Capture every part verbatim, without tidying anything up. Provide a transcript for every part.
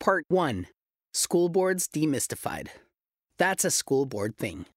Part one. School Boards Demystified. That's a school board thing.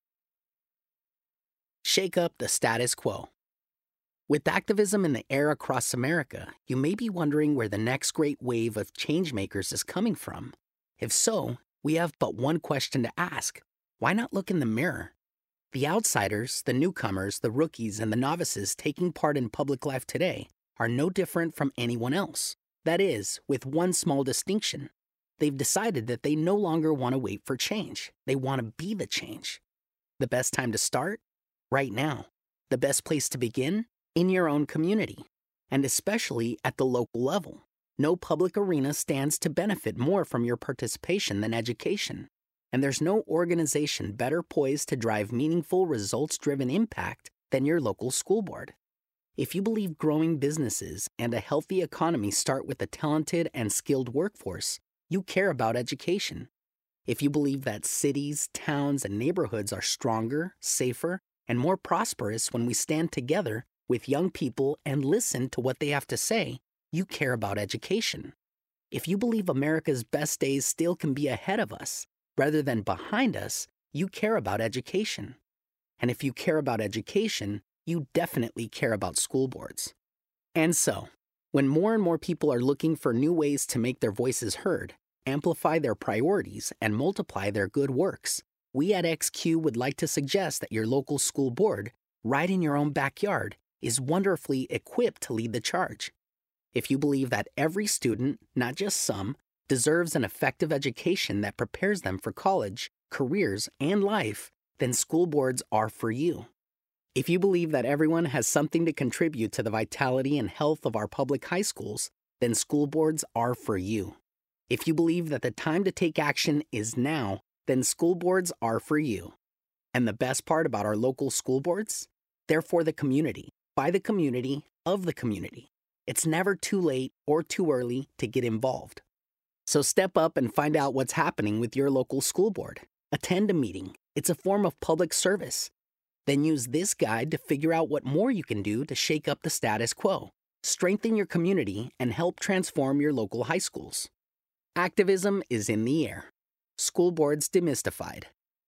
Shake up the status quo. With activism in the air across America, you may be wondering where the next great wave of changemakers is coming from. If so, we have but one question to ask. Why not look in the mirror? The outsiders, the newcomers, the rookies, and the novices taking part in public life today are no different from anyone else. That is, with one small distinction. They've decided that they no longer want to wait for change. They want to be the change. The best time to start? Right now. The best place to begin? In your own community. And especially at the local level. No public arena stands to benefit more from your participation than education. And there's no organization better poised to drive meaningful, results-driven impact than your local school board. If you believe growing businesses and a healthy economy start with a talented and skilled workforce, you care about education. If you believe that cities, towns, and neighborhoods are stronger, safer, and more prosperous when we stand together with young people and listen to what they have to say, you care about education. If you believe America's best days still can be ahead of us, rather than behind us, you care about education. And if you care about education, you definitely care about school boards. And so, when more and more people are looking for new ways to make their voices heard, amplify their priorities, and multiply their good works, we at X Q would like to suggest that your local school board, right in your own backyard, is wonderfully equipped to lead the charge. If you believe that every student, not just some, deserves an effective education that prepares them for college, careers, and life, then school boards are for you. If you believe that everyone has something to contribute to the vitality and health of our public high schools, then school boards are for you. If you believe that the time to take action is now, then school boards are for you. And the best part about our local school boards? They're for the community, by the community, of the community. It's never too late or too early to get involved. So step up and find out what's happening with your local school board. Attend a meeting. It's a form of public service. Then use this guide to figure out what more you can do to shake up the status quo, strengthen your community, and help transform your local high schools. Activism is in the air. School boards demystified.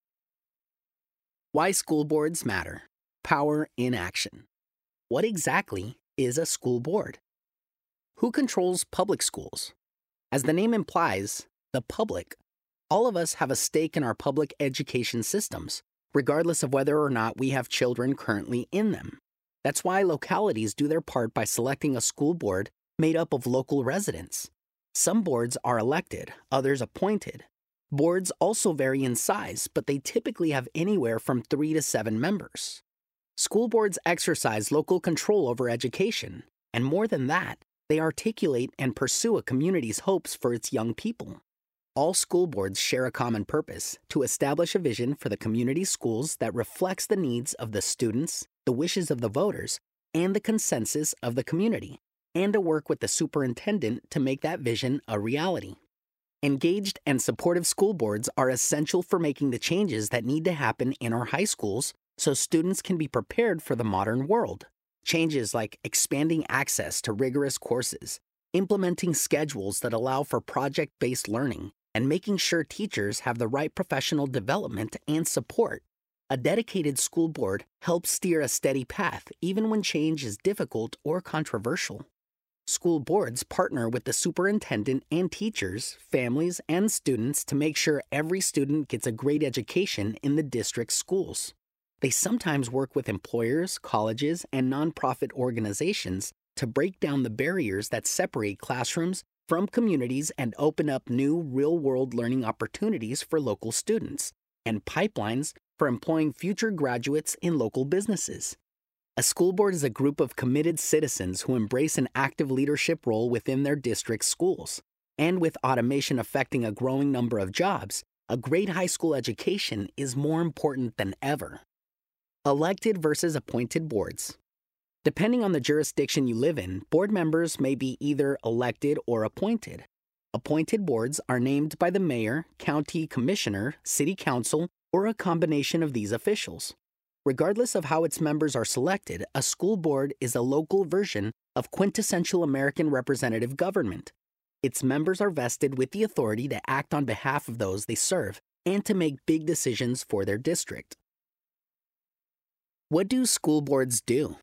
Why school boards matter. Power in action. What exactly is a school board? Who controls public schools? As the name implies, the public. All of us have a stake in our public education systems, regardless of whether or not we have children currently in them. That's why localities do their part by selecting a school board made up of local residents. Some boards are elected, others appointed. Boards also vary in size, but they typically have anywhere from three to seven members. School boards exercise local control over education, and more than that, they articulate and pursue a community's hopes for its young people. All school boards share a common purpose: to establish a vision for the community schools that reflects the needs of the students, the wishes of the voters, and the consensus of the community, and to work with the superintendent to make that vision a reality. Engaged and supportive school boards are essential for making the changes that need to happen in our high schools so students can be prepared for the modern world. Changes like expanding access to rigorous courses, implementing schedules that allow for project-based learning, and making sure teachers have the right professional development and support. A dedicated school board helps steer a steady path even when change is difficult or controversial. School boards partner with the superintendent and teachers, families, and students to make sure every student gets a great education in the district's schools. They sometimes work with employers, colleges, and nonprofit organizations to break down the barriers that separate classrooms from communities and open up new real-world learning opportunities for local students, and pipelines for employing future graduates in local businesses. A school board is a group of committed citizens who embrace an active leadership role within their district schools. And with automation affecting a growing number of jobs, a great high school education is more important than ever. Elected versus appointed boards. Depending on the jurisdiction you live in, board members may be either elected or appointed. Appointed boards are named by the mayor, county commissioner, city council, or a combination of these officials. Regardless of how its members are selected, a school board is a local version of quintessential American representative government. its members are vested with the authority to act on behalf of those they serve and to make big decisions for their district. What do school boards do?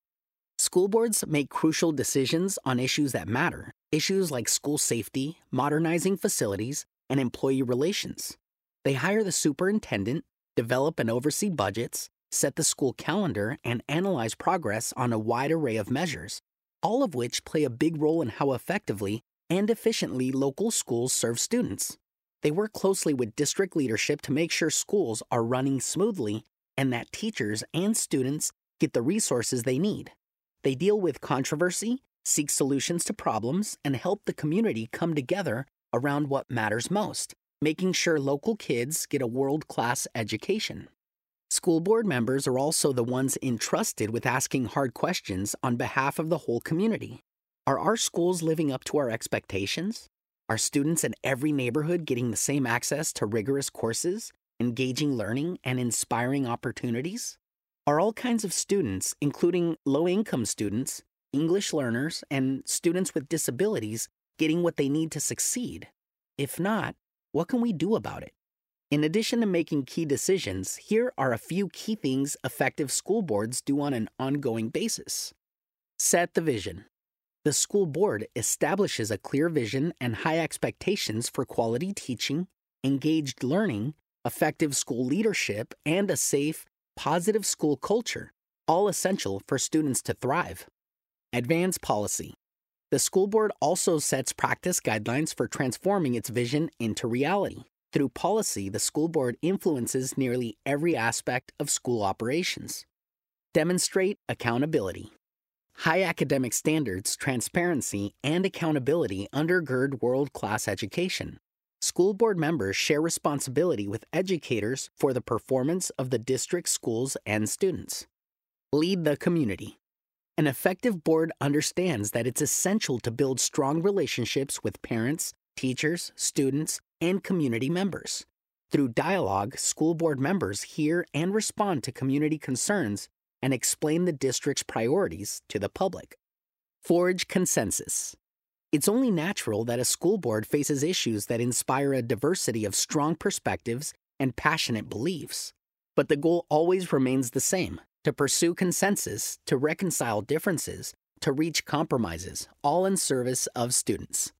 School boards make crucial decisions on issues that matter, issues like school safety, modernizing facilities, and employee relations. They hire the superintendent, develop and oversee budgets, set the school calendar, and analyze progress on a wide array of measures, all of which play a big role in how effectively and efficiently local schools serve students. They work closely with district leadership to make sure schools are running smoothly and that teachers and students get the resources they need. They deal with controversy, seek solutions to problems, and help the community come together around what matters most, making sure local kids get a world-class education. School board members are also the ones entrusted with asking hard questions on behalf of the whole community. Are our schools living up to our expectations? Are students in every neighborhood getting the same access to rigorous courses, engaging learning, and inspiring opportunities? Are all kinds of students, including low-income students, English learners, and students with disabilities, getting what they need to succeed? If not, what can we do about it? In addition to making key decisions, here are a few key things effective school boards do on an ongoing basis. Set the vision. The school board establishes a clear vision and high expectations for quality teaching, engaged learning, effective school leadership, and a safe, positive school culture, all essential for students to thrive. Advance policy. The school board also sets practice guidelines for transforming its vision into reality. Through policy, the school board influences nearly every aspect of school operations. Demonstrate accountability. High academic standards, transparency, and accountability undergird world-class education. School board members share responsibility with educators for the performance of the district schools and students. Lead the community. An effective board understands that it's essential to build strong relationships with parents, teachers, students, and community members. Through dialogue, school board members hear and respond to community concerns and explain the district's priorities to the public. Forge consensus. It's only natural that a school board faces issues that inspire a diversity of strong perspectives and passionate beliefs. But the goal always remains the same: to pursue consensus, to reconcile differences, to reach compromises, all in service of students.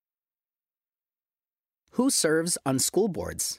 Who serves on school boards?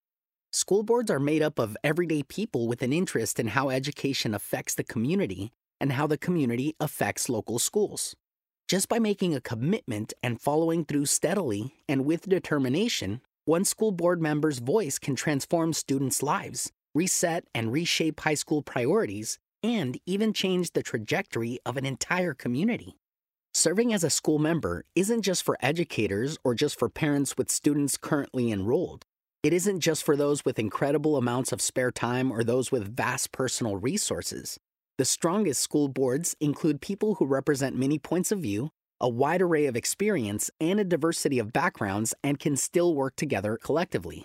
School boards are made up of everyday people with an interest in how education affects the community and how the community affects local schools. Just by making a commitment and following through steadily and with determination, one school board member's voice can transform students' lives, reset and reshape high school priorities, and even change the trajectory of an entire community. Serving as a school member isn't just for educators or just for parents with students currently enrolled. It isn't just for those with incredible amounts of spare time or those with vast personal resources. The strongest school boards include people who represent many points of view, a wide array of experience, and a diversity of backgrounds, and can still work together collectively.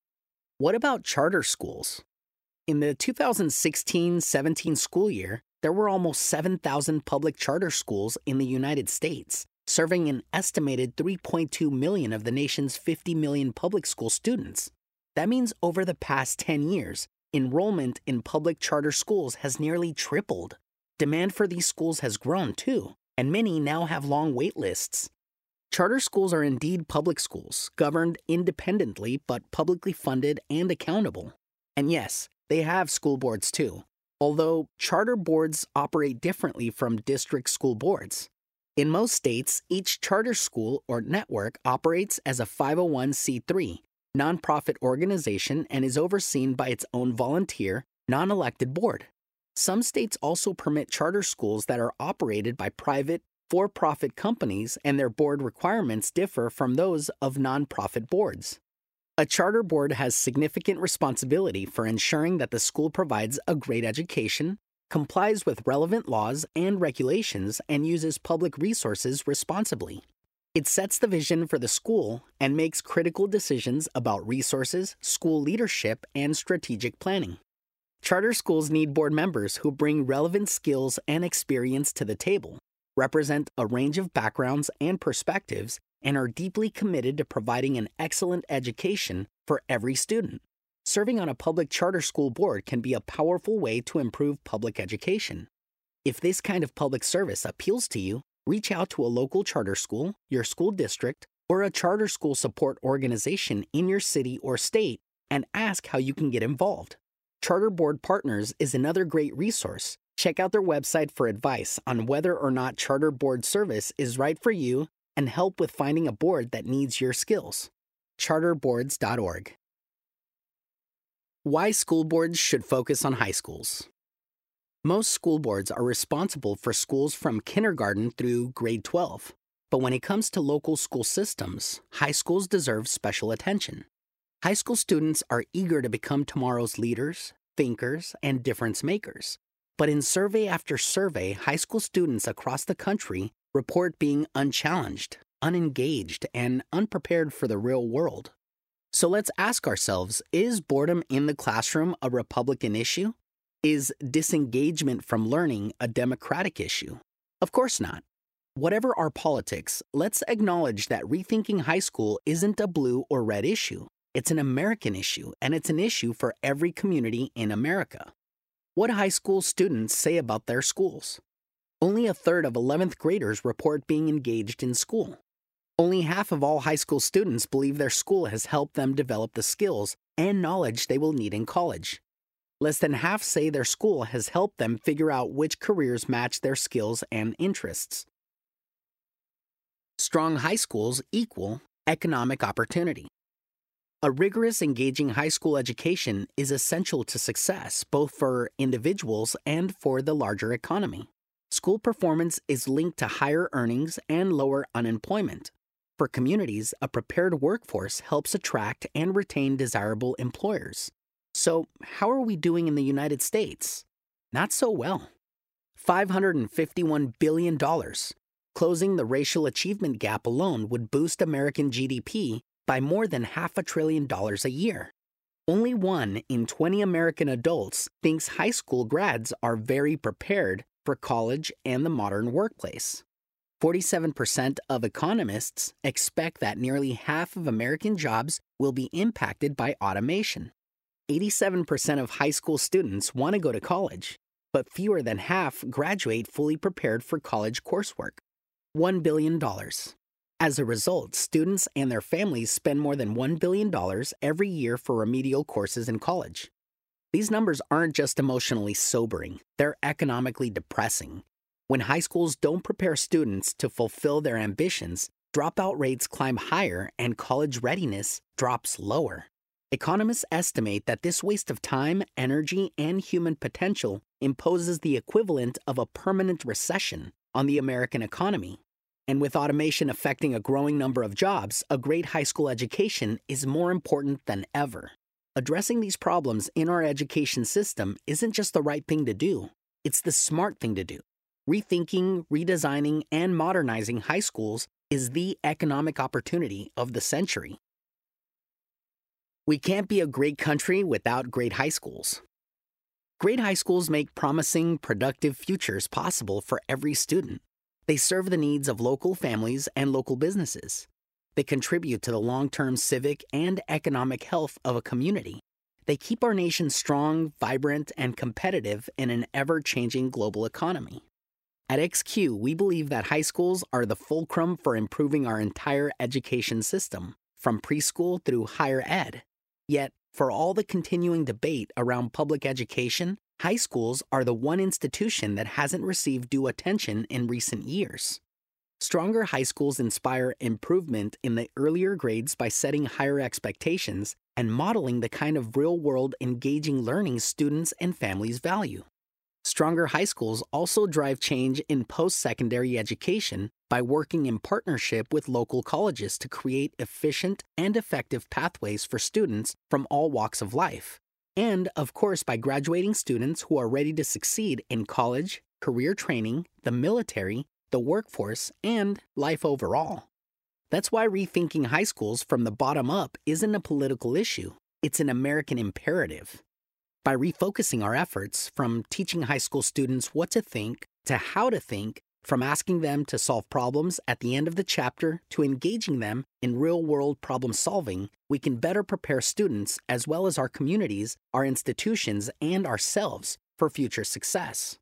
What about charter schools? In the two thousand sixteen seventeen school year, there were almost seven thousand public charter schools in the United States, serving an estimated three point two million of the nation's fifty million public school students. That means over the past ten years, enrollment in public charter schools has nearly tripled. Demand for these schools has grown too, and many now have long wait lists. Charter schools are indeed public schools, governed independently but publicly funded and accountable. And yes, they have school boards too, although charter boards operate differently from district school boards. In most states, each charter school or network operates as a five oh one c three, nonprofit organization, and is overseen by its own volunteer, non-elected board. Some states also permit charter schools that are operated by private, for-profit companies, and their board requirements differ from those of nonprofit boards. A charter board has significant responsibility for ensuring that the school provides a great education, complies with relevant laws and regulations, and uses public resources responsibly. It sets the vision for the school and makes critical decisions about resources, school leadership, and strategic planning. Charter schools need board members who bring relevant skills and experience to the table, represent a range of backgrounds and perspectives, and are deeply committed to providing an excellent education for every student. Serving on a public charter school board can be a powerful way to improve public education. If this kind of public service appeals to you, reach out to a local charter school, your school district, or a charter school support organization in your city or state and ask how you can get involved. Charter Board Partners is another great resource. Check out their website for advice on whether or not charter board service is right for you and help with finding a board that needs your skills. charter boards dot org. Why school boards should focus on high schools. Most school boards are responsible for schools from kindergarten through grade twelve. But when it comes to local school systems, high schools deserve special attention. High school students are eager to become tomorrow's leaders, thinkers, and difference makers. But in survey after survey, high school students across the country report being unchallenged, unengaged, and unprepared for the real world. So let's ask ourselves, is boredom in the classroom a Republican issue? Is disengagement from learning a Democratic issue? Of course not. Whatever our politics, let's acknowledge that rethinking high school isn't a blue or red issue. It's an American issue, and it's an issue for every community in America. What high school students say about their schools? Only a third of eleventh graders report being engaged in school. Only half of all high school students believe their school has helped them develop the skills and knowledge they will need in college. Less than half say their school has helped them figure out which careers match their skills and interests. Strong high schools equal economic opportunity. A rigorous, engaging high school education is essential to success, both for individuals and for the larger economy. School performance is linked to higher earnings and lower unemployment. For communities, a prepared workforce helps attract and retain desirable employers. So, how are we doing in the United States? Not so well. five hundred fifty-one billion dollars. Closing the racial achievement gap alone would boost American G D P by more than half a trillion dollars a year. Only one in twenty American adults thinks high school grads are very prepared for college and the modern workplace. forty-seven percent of economists expect that nearly half of American jobs will be impacted by automation. eighty-seven percent of high school students want to go to college, but fewer than half graduate fully prepared for college coursework. one billion dollars. As a result, students and their families spend more than one billion dollars every year for remedial courses in college. These numbers aren't just emotionally sobering, they're economically depressing. When high schools don't prepare students to fulfill their ambitions, dropout rates climb higher and college readiness drops lower. Economists estimate that this waste of time, energy, and human potential imposes the equivalent of a permanent recession on the American economy. And with automation affecting a growing number of jobs, a great high school education is more important than ever. Addressing these problems in our education system isn't just the right thing to do, it's the smart thing to do. Rethinking, redesigning, and modernizing high schools is the economic opportunity of the century. We can't be a great country without great high schools. Great high schools make promising, productive futures possible for every student. They serve the needs of local families and local businesses. They contribute to the long-term civic and economic health of a community. They keep our nation strong, vibrant, and competitive in an ever-changing global economy. At X Q, we believe that high schools are the fulcrum for improving our entire education system, from preschool through higher ed. Yet, for all the continuing debate around public education, high schools are the one institution that hasn't received due attention in recent years. Stronger high schools inspire improvement in the earlier grades by setting higher expectations and modeling the kind of real-world engaging learning students and families value. Stronger high schools also drive change in post-secondary education by working in partnership with local colleges to create efficient and effective pathways for students from all walks of life. And, of course, by graduating students who are ready to succeed in college, career training, the military, the workforce, and life overall. That's why rethinking high schools from the bottom up isn't a political issue. It's an American imperative. By refocusing our efforts from teaching high school students what to think to how to think, From asking them to solve problems at the end of the chapter to engaging them in real-world problem solving, we can better prepare students as well as our communities, our institutions, and ourselves for future success.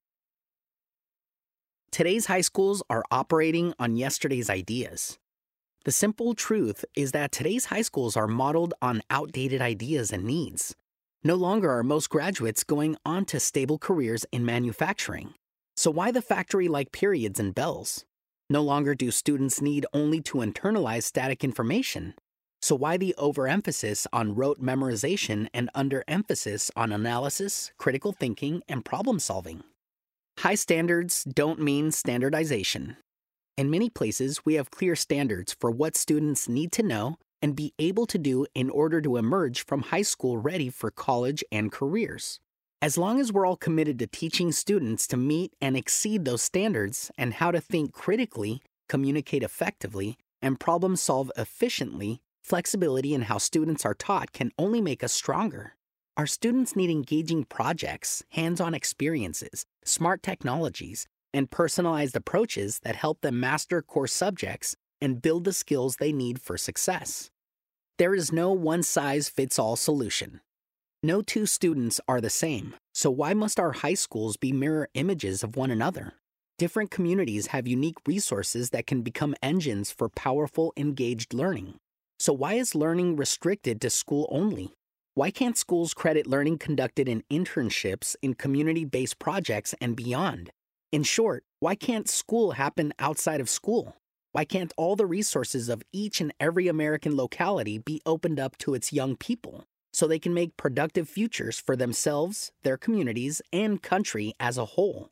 Today's high schools are operating on yesterday's ideas. The simple truth is that today's high schools are modeled on outdated ideas and needs. No longer are most graduates going on to stable careers in manufacturing. So why the factory-like periods and bells? No longer do students need only to internalize static information. So why the overemphasis on rote memorization and underemphasis on analysis, critical thinking, and problem solving? High standards don't mean standardization. In many places, we have clear standards for what students need to know and be able to do in order to emerge from high school ready for college and careers. As long as we're all committed to teaching students to meet and exceed those standards and how to think critically, communicate effectively, and problem solve efficiently, flexibility in how students are taught can only make us stronger. Our students need engaging projects, hands-on experiences, smart technologies, and personalized approaches that help them master core subjects and build the skills they need for success. There is no one-size-fits-all solution. No two students are the same, so why must our high schools be mirror images of one another? Different communities have unique resources that can become engines for powerful, engaged learning. So why is learning restricted to school only? Why can't schools credit learning conducted in internships, in community-based projects, and beyond? In short, why can't school happen outside of school? Why can't all the resources of each and every American locality be opened up to its young people so they can make productive futures for themselves, their communities, and country as a whole?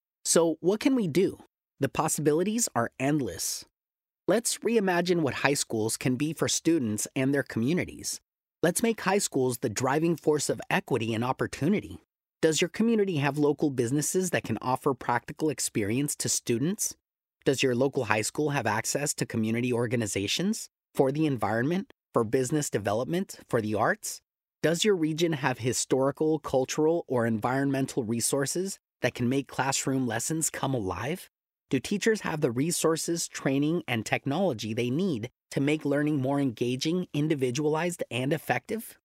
So what can we do? The possibilities are endless. Let's reimagine what high schools can be for students and their communities. Let's make high schools the driving force of equity and opportunity. Does your community have local businesses that can offer practical experience to students? Does your local high school have access to community organizations for the environment, for business development, for the arts? Does your region have historical, cultural, or environmental resources that can make classroom lessons come alive? Do teachers have the resources, training, and technology they need to make learning more engaging, individualized, and effective?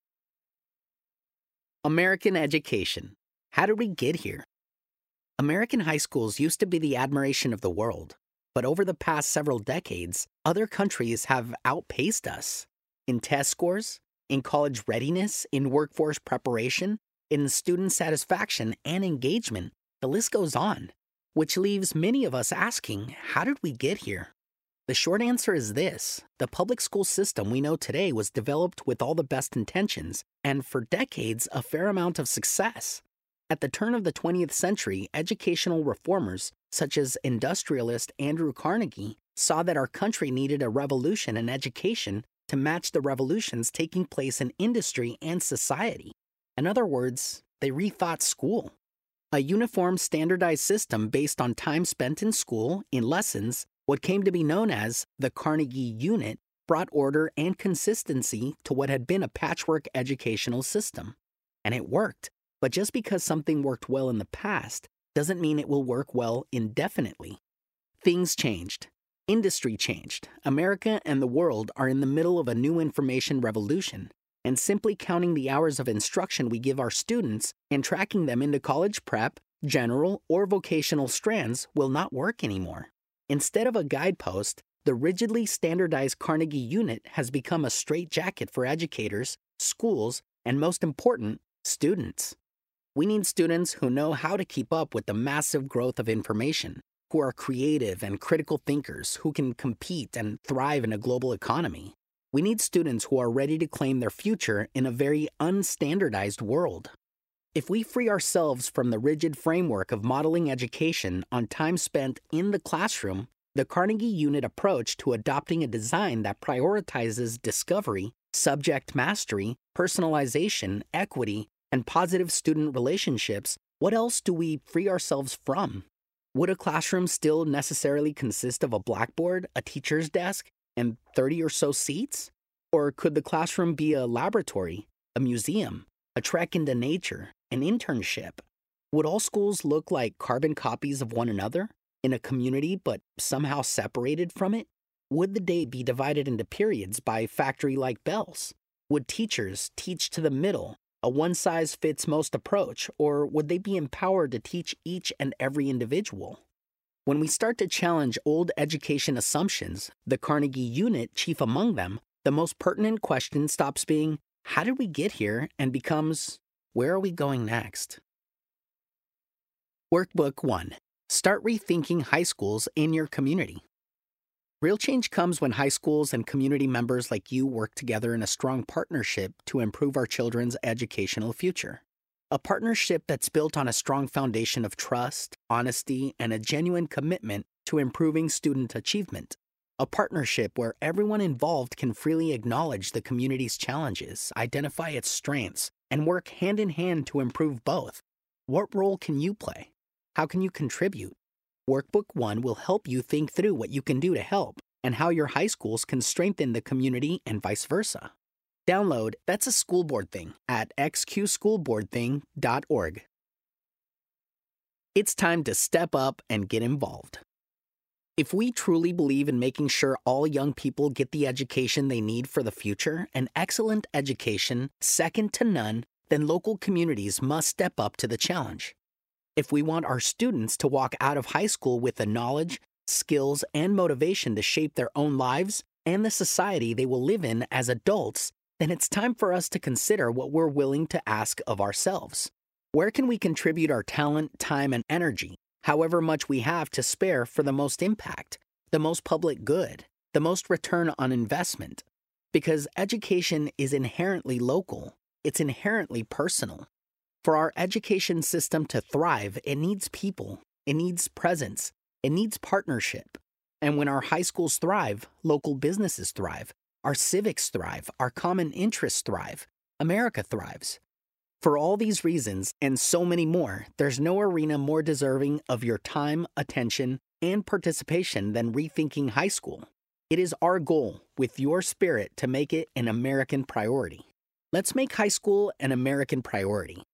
American education. How did we get here? American high schools used to be the admiration of the world, but over the past several decades, other countries have outpaced us in test scores, in college readiness, in workforce preparation, in student satisfaction and engagement. The list goes on, which leaves many of us asking, how did we get here? The short answer is this: the public school system we know today was developed with all the best intentions and for decades a fair amount of success. At the turn of the twentieth century, educational reformers, such as industrialist Andrew Carnegie, saw that our country needed a revolution in education to match the revolutions taking place in industry and society. In other words, they rethought school. A uniform, standardized system based on time spent in school, in lessons, what came to be known as the Carnegie Unit, brought order and consistency to what had been a patchwork educational system. And it worked. But just because something worked well in the past doesn't mean it will work well indefinitely. Things changed. Industry changed. America and the world are in the middle of a new information revolution, and simply counting the hours of instruction we give our students and tracking them into college prep, general, or vocational strands will not work anymore. Instead of a guidepost, the rigidly standardized Carnegie Unit has become a straitjacket for educators, schools, and most important, students. We need students who know how to keep up with the massive growth of information, who are creative and critical thinkers, who can compete and thrive in a global economy. We need students who are ready to claim their future in a very unstandardized world. If we free ourselves from the rigid framework of modeling education on time spent in the classroom, the Carnegie Unit approach to adopting a design that prioritizes discovery, subject mastery, personalization, equity, and positive student relationships, what else do we free ourselves from? Would a classroom still necessarily consist of a blackboard, a teacher's desk, and thirty or so seats? Or could the classroom be a laboratory, a museum, a trek into nature, an internship? Would all schools look like carbon copies of one another? In a community but somehow separated from it? Would the day be divided into periods by factory like bells? Would teachers teach to the middle, a one size fits most approach, or would they be empowered to teach each and every individual? When we start to challenge old education assumptions, the Carnegie unit chief among them, the most pertinent question stops being, how did we get here, and becomes, where are we going next? Workbook one. Start rethinking high schools in your community. Real change comes when high schools and community members like you work together in a strong partnership to improve our children's educational future. A partnership that's built on a strong foundation of trust, honesty, and a genuine commitment to improving student achievement. A partnership where everyone involved can freely acknowledge the community's challenges, identify its strengths, and work hand in hand to improve both. What role can you play? How can you contribute? Workbook one will help you think through what you can do to help and how your high schools can strengthen the community and vice versa. Download That's a School Board Thing at x q school board thing dot org. It's time to step up and get involved. If we truly believe in making sure all young people get the education they need for the future, an excellent education, second to none, then local communities must step up to the challenge. If we want our students to walk out of high school with the knowledge, skills, and motivation to shape their own lives and the society they will live in as adults, then it's time for us to consider what we're willing to ask of ourselves. Where can we contribute our talent, time, and energy, however much we have to spare, for the most impact, the most public good, the most return on investment? Because education is inherently local. It's inherently personal. For our education system to thrive, it needs people. It needs presence. It needs partnership. And when our high schools thrive, local businesses thrive. Our civics thrive, our common interests thrive, America thrives. For all these reasons, and so many more, there's no arena more deserving of your time, attention, and participation than Rethinking High School. It is our goal, with your spirit, to make it an American priority. Let's make high school an American priority.